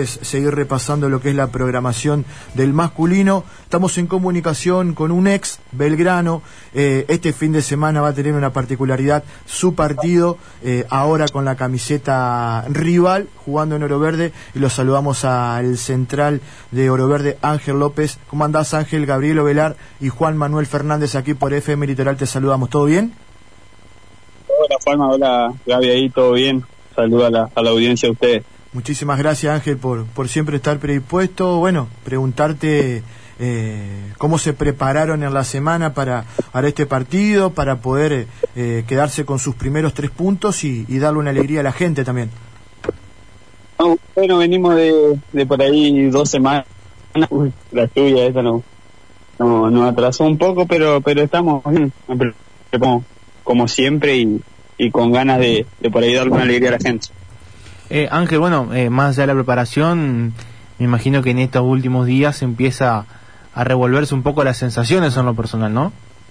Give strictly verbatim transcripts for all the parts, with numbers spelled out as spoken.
entonces seguir repasando lo que es la programación del masculino. Estamos en comunicación con un ex Belgrano. Eh, este fin de semana va a tener una particularidad, su partido, eh, ahora con la camiseta rival, jugando en Oro Verde, y lo saludamos al central de Oro Verde, Ángel López. ¿Cómo andás, Ángel? Gabriel Ovelar y Juan Manuel Fernández aquí por F M Litoral, te saludamos. ¿Todo bien? Hola, Juanma, hola, Gaby, ahí, ¿todo bien? Saluda a la, a la audiencia, a ustedes. Muchísimas gracias, Ángel, por, por siempre estar predispuesto. Bueno, preguntarte eh, cómo se prepararon en la semana para, para este partido, para poder eh, quedarse con sus primeros tres puntos y, y darle una alegría a la gente también. Oh, bueno, venimos de, de por ahí dos semanas. Uy, la tuya, esa no, no, nos atrasó un poco, pero pero estamos bien, como, como siempre y, y con ganas de, de por ahí darle una alegría a la gente. Eh, Ángel, bueno, eh, más allá de la preparación, me imagino que en estos últimos días empieza a revolverse un poco las sensaciones en lo personal, ¿no?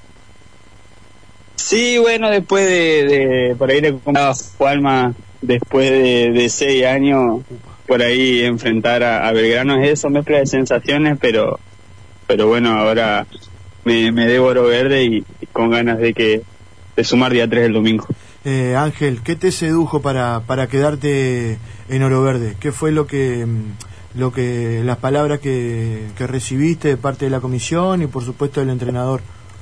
Sí, bueno, después de, de por ahí le contaba a Juanma, después de, de seis años, por ahí enfrentar a, a Belgrano es eso, mezcla de sensaciones, pero pero bueno, ahora me, me debo Oro Verde y, y con ganas de que de sumar día tres el domingo. Eh, Ángel, ¿qué te sedujo para, para quedarte en Oro Verde? ¿Qué fue lo que, lo que las palabras que, que recibiste de parte de la comisión y por supuesto del entrenador?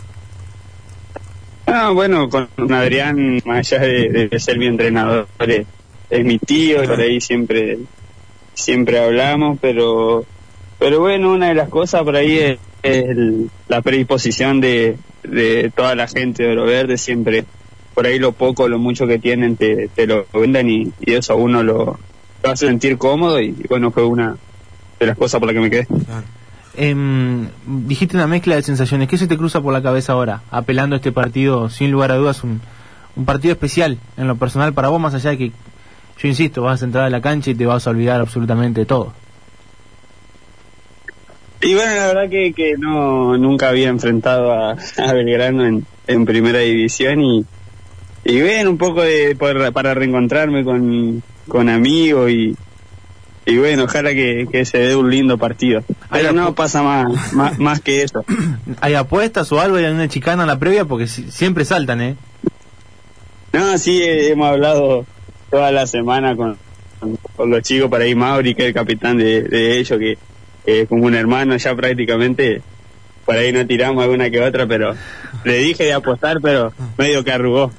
Ah, bueno, con Adrián, más allá de, de ser mi entrenador, es, es mi tío, y por ahí siempre siempre hablamos, pero pero bueno, una de las cosas por ahí es, es el, la predisposición de, de toda la gente de Oro Verde. Siempre por ahí lo poco, lo mucho que tienen te, te lo vendan y, y eso a uno lo, lo hace sentir cómodo y, y bueno, fue una de las cosas por las que me quedé. Claro. Eh, dijiste una mezcla de sensaciones. ¿Qué se te cruza por la cabeza ahora, apelando a este partido, sin lugar a dudas, un, un partido especial en lo personal para vos, más allá de que, yo insisto, vas a entrar a la cancha y te vas a olvidar absolutamente de todo? Y bueno, la verdad que, que no nunca había enfrentado a, a Belgrano en, en primera división y y ven un poco de por, para reencontrarme con, con amigos y y bueno, ojalá que, que se dé un lindo partido, pero no pasa más, más más que eso. ¿Hay apuestas o algo? ¿Hay una chicana en la previa? Porque si, siempre saltan, ¿eh? No, sí, hemos hablado toda la semana con, con, con los chicos, para ahí Mauri, que es el capitán de, de ellos, que es como un hermano ya prácticamente. Por ahí no tiramos alguna que otra, pero le dije de apostar, pero medio que arrugó.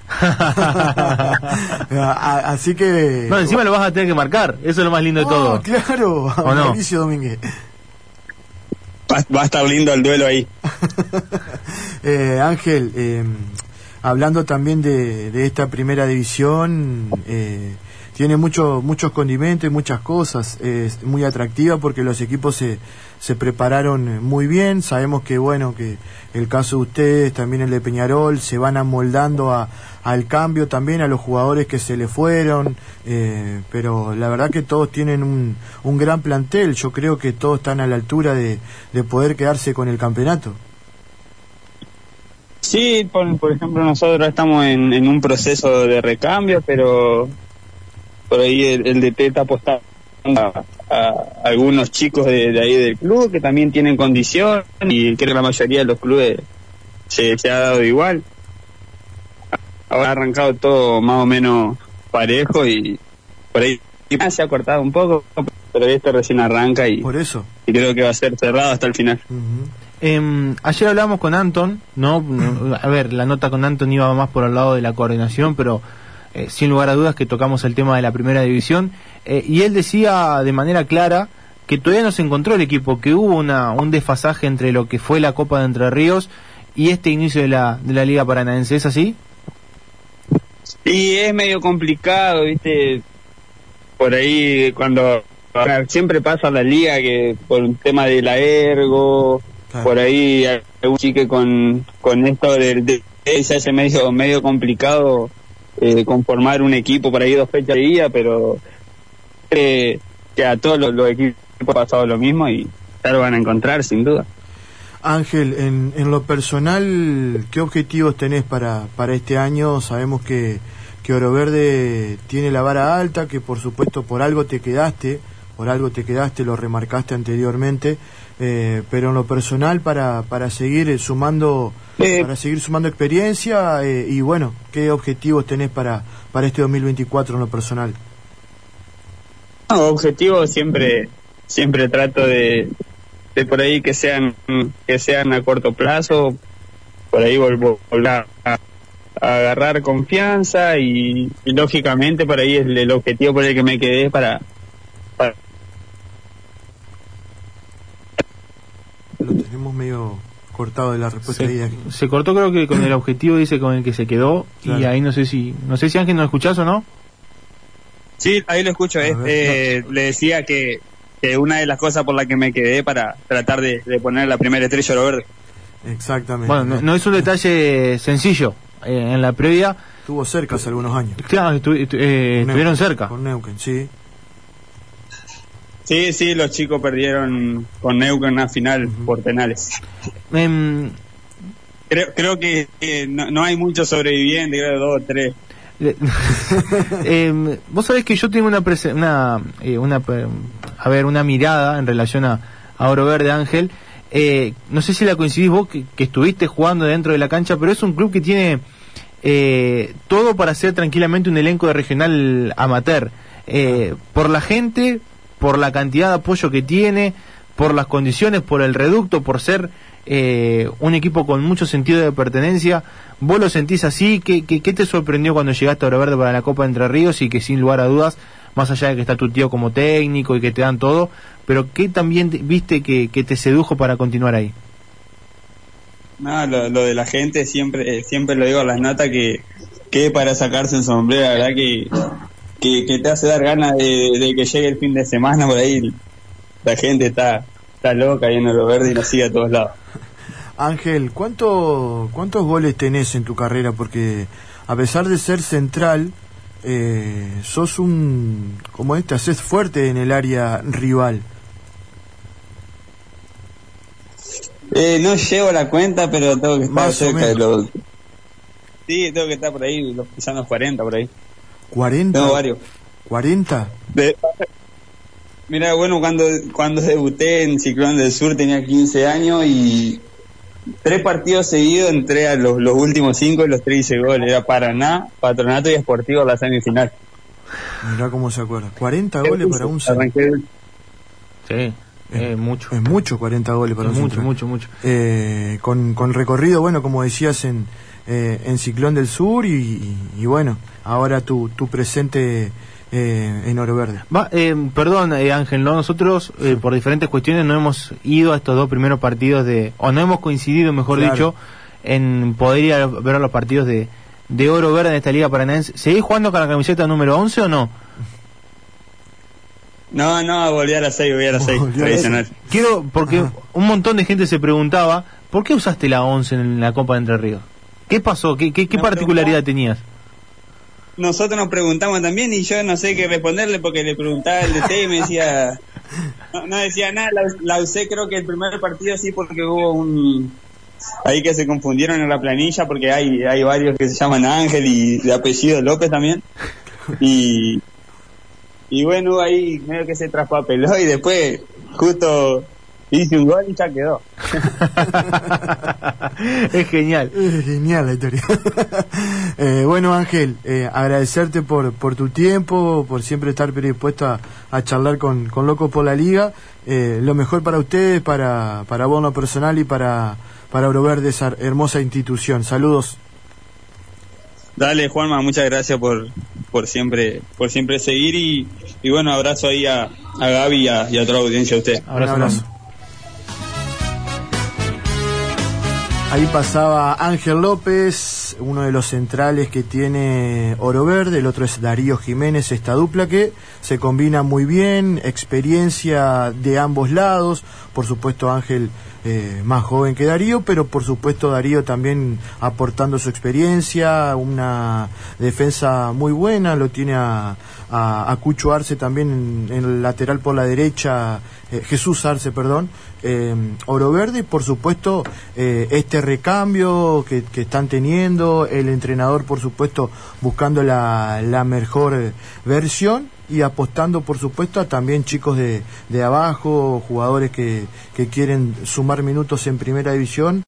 Así que... No, encima lo vas a tener que marcar, eso es lo más lindo de oh, todo. Claro, ¿o no? Mauricio Domínguez. Va, va a estar lindo el duelo ahí. eh, Ángel, eh, hablando también de, de esta primera división, eh, tiene mucho, muchos condimentos y muchas cosas, es muy atractiva porque los equipos se, se prepararon muy bien. Sabemos que bueno, que el caso de ustedes, también el de Peñarol, se van amoldando a, al cambio también, a los jugadores que se le fueron, eh, pero la verdad que todos tienen un, un gran plantel. Yo creo que todos están a la altura de, de poder quedarse con el campeonato. Sí, por, por ejemplo, nosotros estamos en, en un proceso de recambio, pero por ahí el, el D T está apostando a, a algunos chicos de, de ahí del club que también tienen condición, y creo que la mayoría de los clubes se, se ha dado igual. Ahora ha arrancado todo más o menos parejo y por ahí se ha cortado un poco, pero esto recién arranca y, por eso. y creo que va a ser cerrado hasta el final. Uh-huh. Eh, ayer hablamos con Anton, ¿no? A ver, la nota con Anton iba más por el lado de la coordinación, pero Eh, sin lugar a dudas que tocamos el tema de la primera división, eh, y él decía de manera clara que todavía no se encontró el equipo, que hubo una un desfasaje entre lo que fue la Copa de Entre Ríos y este inicio de la de la Liga Paranaense. ¿Es así? Sí, es medio complicado, viste, por ahí cuando siempre pasa la liga que por un tema de la ergo, claro. Por ahí hay un chique con con esto del de, de, se hace medio medio complicado Eh, conformar un equipo por ahí dos fechas de día, pero eh, que a todos los, los equipos ha pasado lo mismo y ya lo van a encontrar sin duda. Ángel, en, en lo personal, ¿qué objetivos tenés para, para este año? Sabemos que, que Oro Verde tiene la vara alta, que por supuesto por algo te quedaste, por algo te quedaste, lo remarcaste anteriormente, eh, pero en lo personal para, para seguir sumando eh. para seguir sumando experiencia eh, y bueno, ¿qué objetivos tenés para, para este dos mil veinticuatro en lo personal? No, objetivos siempre siempre trato de, de por ahí que sean que sean a corto plazo, por ahí volver a, a agarrar confianza y, y lógicamente por ahí es el, el objetivo por el que me quedé para, para... Lo tenemos medio cortado de la respuesta. Se, ahí. se cortó, creo que con el objetivo dice con el que se quedó, claro. Y ahí no sé si no sé si Ángel nos escuchás o no. Sí, ahí lo escucho. Eh. Ver, eh, no. Le decía que, que una de las cosas por las que me quedé para tratar de, de poner la primera estrella Oro Verde. Exactamente. Bueno, no, no es un detalle sencillo. Eh, en la previa estuvo cerca hace algunos años. Claro, estu estu eh, estuvieron cerca. Con Neuquén, sí. Sí, sí, los chicos perdieron con Neuquén en una final uh-huh. por penales. Um, creo, creo que, que no, no hay muchos sobrevivientes, creo dos o tres. eh, vos sabés que yo tengo una, una, eh, una a ver, una mirada en relación a, a Oro Verde, Ángel. Eh, no sé si la coincidís vos que, que estuviste jugando dentro de la cancha, pero es un club que tiene eh, todo para ser tranquilamente un elenco de regional amateur, eh, por la gente, por la cantidad de apoyo que tiene, por las condiciones, por el reducto, por ser eh, un equipo con mucho sentido de pertenencia. ¿Vos lo sentís así? ¿Qué, qué, qué te sorprendió cuando llegaste a Oro Verde para la Copa de Entre Ríos y que sin lugar a dudas, más allá de que está tu tío como técnico y que te dan todo, pero qué también te, viste que, que te sedujo para continuar ahí? No, lo, lo de la gente siempre siempre lo digo a las notas que, que para sacarse el sombrero, la verdad que, que, que te hace dar ganas de, de que llegue el fin de semana por ahí. La gente está, está loca ahí en Oro Verde y nos sigue a todos lados. Ángel, ¿cuánto, ¿cuántos goles tenés en tu carrera? Porque a pesar de ser central, eh, sos un, como este, haces fuerte en el área rival. Eh, no llevo la cuenta, pero tengo que estar Más cerca de los... Sí, tengo que estar por ahí, los pisando los cuarenta por ahí. ¿cuarenta? Tengo varios. ¿cuarenta? De... Mira, bueno, cuando cuando debuté en Ciclón del Sur tenía quince años y tres partidos seguidos entré a los, los últimos cinco y los tres hice gol. Era Paraná, Patronato y Sportivo la semifinal. Mirá cómo se acuerda. cuarenta goles para un... Arranqué... Sí. Eh, mucho. Es mucho cuarenta goles para es un mucho, central. mucho, mucho. Eh, con, con recorrido, bueno, como decías, en, eh, en Ciclón del Sur y, y, y bueno, ahora tu, tu presente eh, en Oro Verde. Va, eh, perdón, eh, Ángel, ¿no? Nosotros eh, por diferentes cuestiones no hemos ido a estos dos primeros partidos de, o no hemos coincidido, mejor claro. dicho, en poder ir a ver los partidos de, de Oro Verde en esta Liga Paranaense. ¿Seguís jugando con la camiseta número once o no? No, no, volví a las seis, volví a las seis, tradicional. Quiero, porque Ajá. un montón de gente se preguntaba, ¿por qué usaste la once en la Copa de Entre Ríos? ¿Qué pasó? ¿Qué, qué, qué particularidad tenías? Nosotros nos preguntamos también y yo no sé qué responderle porque le preguntaba el D T y me decía... No, no decía nada, la, la usé creo que el primer partido sí porque hubo un... Ahí que se confundieron en la planilla porque hay, hay varios que se llaman Ángel y de apellido López también. Y... Y bueno, ahí medio que se traspapeló y después justo hice un gol y ya quedó. Es genial. Es genial la historia. eh, bueno, Ángel, eh, agradecerte por, por tu tiempo, por siempre estar predispuesto a, a charlar con, con Locos por la Liga. Eh, lo mejor para ustedes, para, para vos en lo personal y para, para Oro Verde, esa hermosa institución. Saludos. Dale, Juanma, muchas gracias por por siempre por siempre seguir y, y bueno, abrazo ahí a, a Gaby y a, y a toda la audiencia de usted. Abrazo. Un abrazo. Ahí pasaba Ángel López, uno de los centrales que tiene Oro Verde, el otro es Darío Jiménez, esta dupla que se combina muy bien, experiencia de ambos lados, por supuesto Ángel eh, más joven que Darío, pero por supuesto Darío también aportando su experiencia, una defensa muy buena, lo tiene a, a, a Cucho Arce también en, en el lateral por la derecha, eh, Jesús Arce, perdón, eh, Oro Verde, y por supuesto eh, este recambio que, que están teniendo, el entrenador por supuesto buscando la, la mejor versión y apostando, por supuesto, a también chicos de, de abajo, jugadores que, que quieren sumar minutos en primera división.